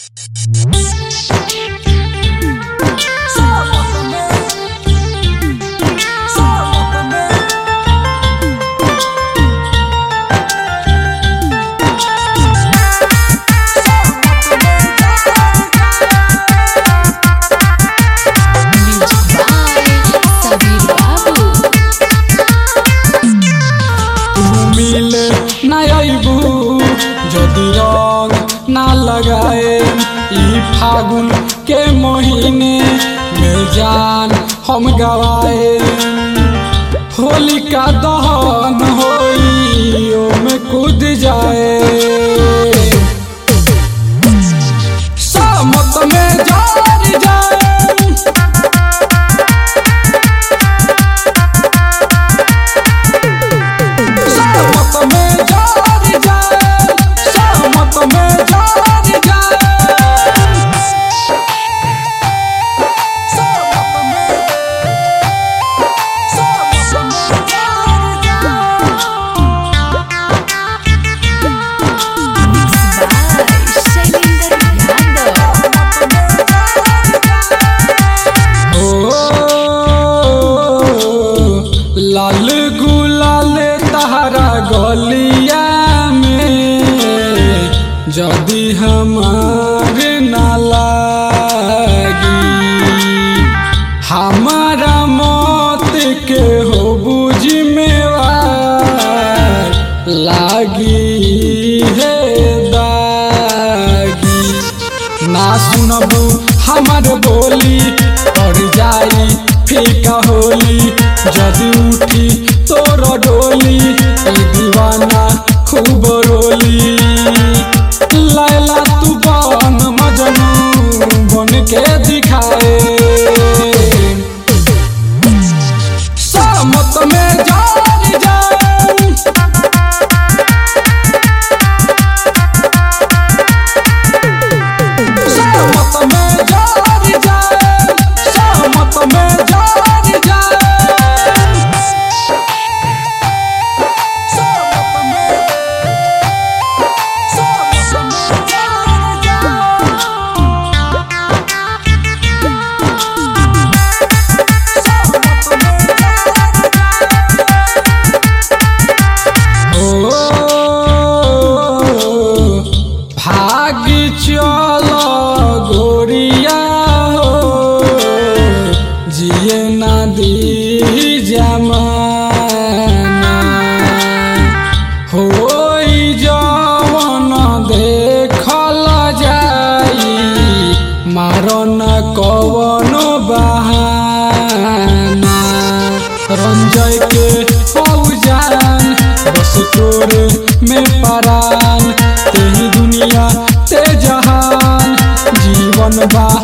जदि रंग ना लगाए ई फागुन के महीने में जान हम गवाए। होलिका दहन होई ओमे कूद जाए। सामत में जारी जाए लाल गुलाल तहरा गलिया में जदि हमारे ना लागी हमारा मौत के हो बुझमेवार लागी है दागी। ना सुनबू हमार बोली पड़ जाई फीका होली जदि उठी तोर डोली दीवाना खूब रोली। लैला तू बन मजनू बन के दिखाए। सामत में जारी जाए सामत में जारी जाए सामत में जारी जाए। भागी चल गोरिया हो जिए ना दी जमाना होई जवन देखल जाई मारो न कवनो बहाना। रंजय के फौजान बस तोरे में परान तेरी दुनिया ते जहान जीवन बा